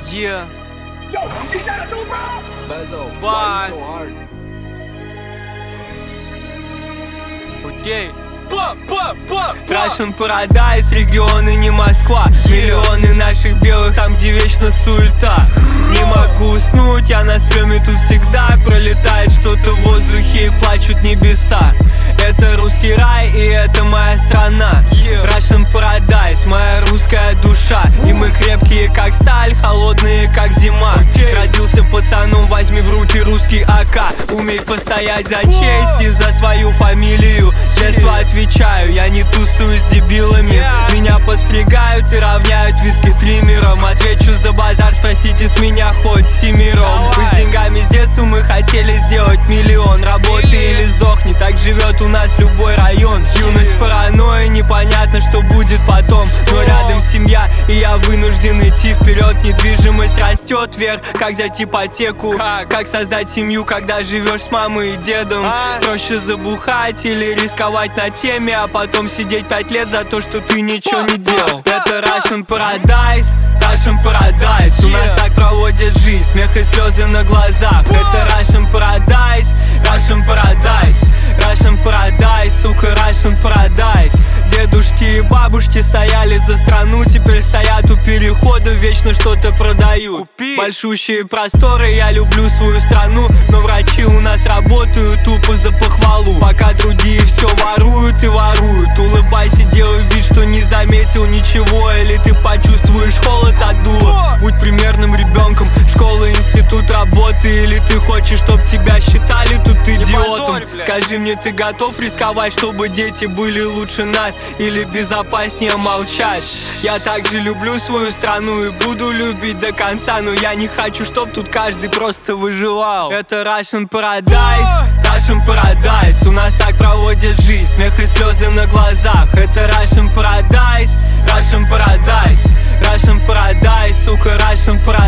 Yeah. Yo, you see that too, bro? Bezo, Why? why you so hard? Окей. Russian Paradise, регионы не Москва. Миллионы наших белых, там где вечно суета. Не могу уснуть, я на стреме тут всегда. Пролетает что-то в воздухе и плачут небеса. Это русский рай и это моя страна. Russian Paradise, моя русская душа. И мы крепкие как сталь, холодные как зима. Родился пацаном, возьми в руки русский АК. Умей постоять за честь и за свою фамилию. С детства отвечаю, я не тусую с дебилами. Меня постригают и равняют виски триммером. Отвечу за базар, спросите с меня хоть семером. Мы с деньгами с детства, мы хотели сделать миллион. Работай или сдохни, так живет у нас любой район. Юность паранойя, непонятно, что будет потом. Но рядом семья, и я вынужден идти вперед. Недвижимость растет вверх, как взять ипотеку. Как создать семью, когда живешь с мамой и дедом. Проще забухать или рисковать на теме, а потом сидеть 5 лет за то, что ты ничего не делал. Это Russian Paradise, Russian Paradise. У нас так проводят жизнь, смех и слезы на глазах. Это Russian Paradise, Russian Paradise, Russian Paradise, сука, Russian Paradise. Дедушки и бабушки стояли за страну, теперь стоят у перехода, вечно что-то продают. Большущие просторы, я люблю свою страну, но врачи у нас работают тупо за похвалу. Пока другие все воруют и воруют. Улыбайся, делай вид, что не заметил ничего, или ты почувствуешь холод от дула. Будь примерным ребенком, школа, институт, работы. Или ты хочешь, чтоб тебя считали тут идиотом. Скажи мне, ты готов рисковать, чтобы дети были лучше нас? Или безопаснее молчать? Я также люблю свою страну и буду любить до конца, но я не хочу, чтоб тут каждый просто выживал. Это Russian Paradise, Russian Paradise. У нас так проводят жизнь, смех и слезы на глазах. Это Russian Paradise, Russian Paradise, Russian Paradise, сука, Russian Paradise.